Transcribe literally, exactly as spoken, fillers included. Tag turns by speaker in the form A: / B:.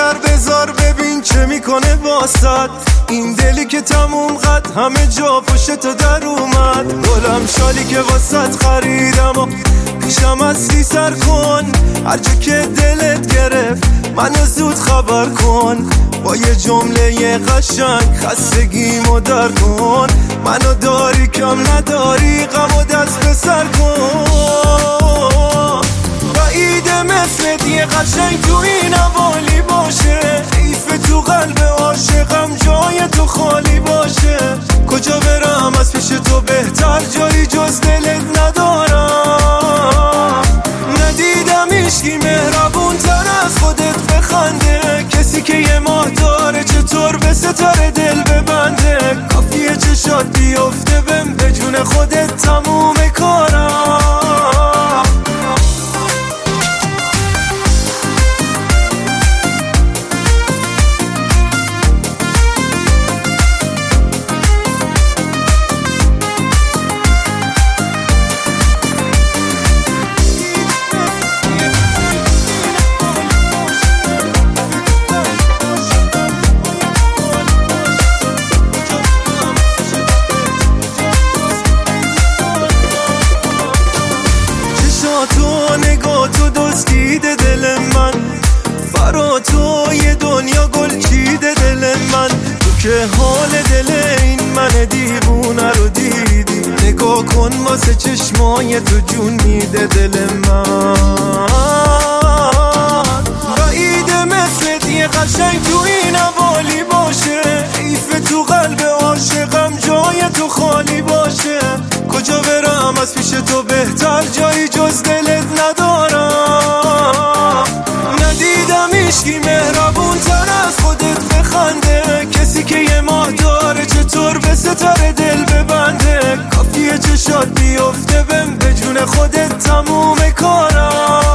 A: نظر بذار ببین چه میکنه واسط، این دلی که تموم قد همه جا پشت تو در اومد. گلم شالی که واسط خریدم و پیشم اصلی سر کن، هر جا که دلت گرفت منو زود خبر کن. با یه جمله قشنگ خستگیمو در کن، منو داری کم نداری غمو دست به سر کن. بعیده مثل یه قشنگ تو این حوالی باشه، حیف تو قلب عاشقم جای تو خالی باشه. کجا برم از پیش تو بهتر جایی جز دلت ندارم. ندیدم عشقی مهربون تر از خودت بخنده، کسی که یه ماه داره چطور به ستاره دل ببنده. کافیه چشات بیفته بهم به جون خودت تموم کارم. تو نگاه تو دزدیده دل من، فرا تو یه دنیا گل چیده دل من. تو که حال دل این من دیوونه رو دیدی، نگاه کن واسه چشمای تو جون میده دل من. بعیده مثل یه قشنگ تو این حوالی باشه، حیف تو قلب عاشقم جای تو خالی باشه. کجا برم از پیش تو بهتر جایی جز دلت ندارم. ندیدم عشقی مهربون تر از خودت بخنده، کسی که یه ماه داره چطور به ستاره دل ببنده. کافیه چشات بیفته بهم به جون خودت تموم کارم.